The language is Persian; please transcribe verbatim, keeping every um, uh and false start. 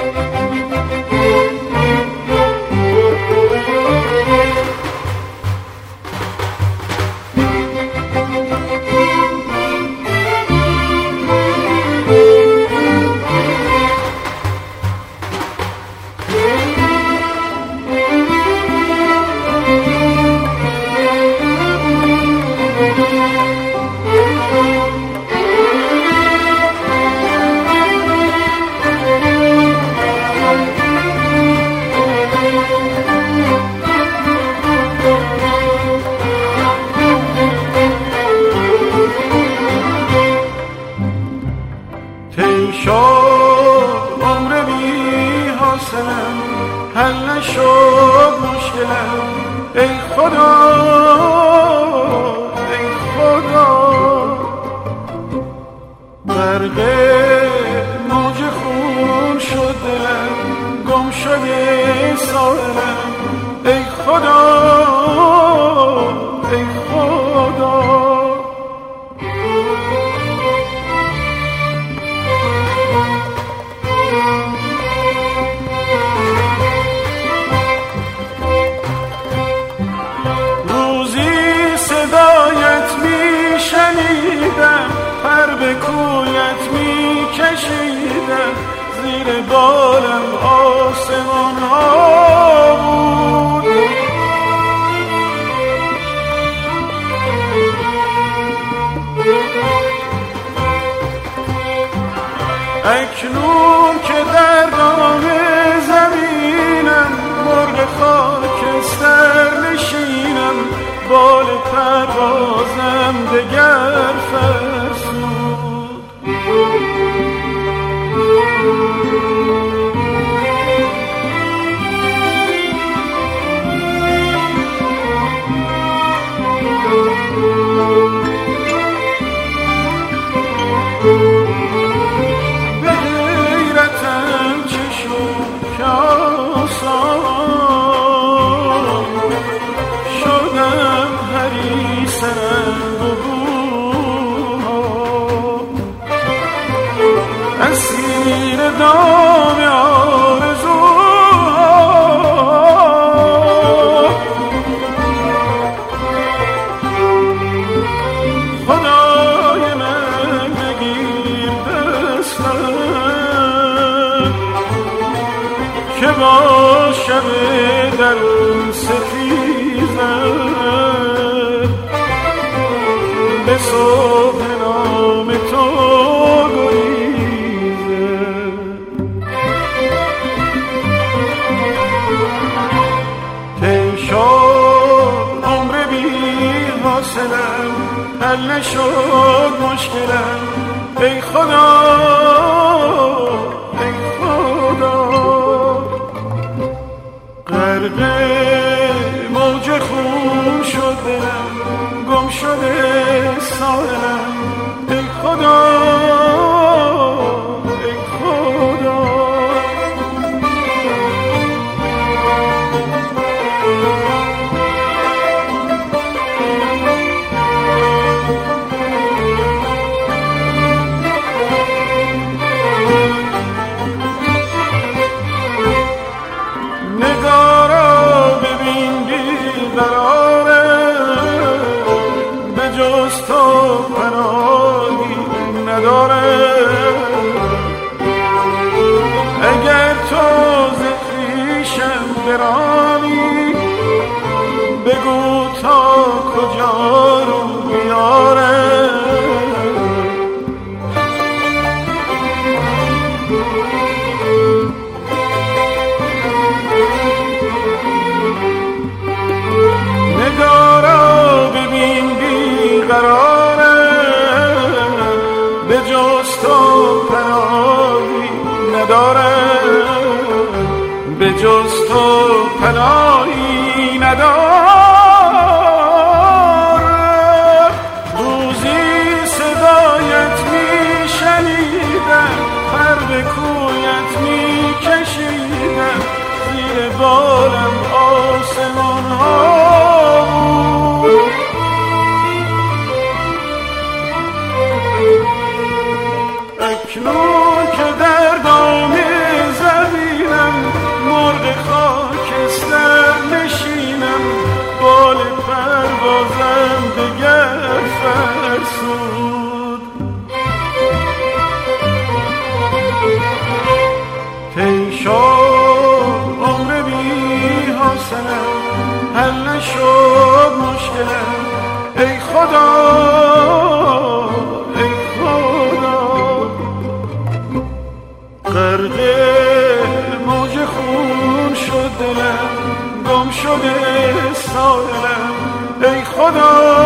حل نشد مشکلم ای خدا ای خدا غرق موج خون شد دلم گم شده ساحلم ای خدا ای خدا پر به کویت می کشیدم زیر بالم آسمان ها بود اکنون که در دام زمینم مرغ خاکستر نشینم بال پروازم دگر فرسود به غیرتم چه شد که آسان شدم حریصم اسیر دام آرزوها خدای من بگیر دستم که با شب درون ستیزم به صبح نام تو حل نشد مشکلم ای خدا ای خدا غرق موج خون شد دلم گم شده ساحلم ای خدا ای خدا اگر تو ز خویشم برانی بگو تا کجا رو بیارم نگارا ببین بیقرارم به جز تو پناهی ندارم به جز تو پناهی ندارم روزی صدایت می شنیدم پر به کویت می کشیدم زیر بالم آسمان ها بود اکنون که در دام زمین فرسود. طی شد عمر بی حاصلم، حل نشد مشکلم. ای خدا ای خدا، غرق موج خون شد دلم، گم شده ساحلم. ای خدا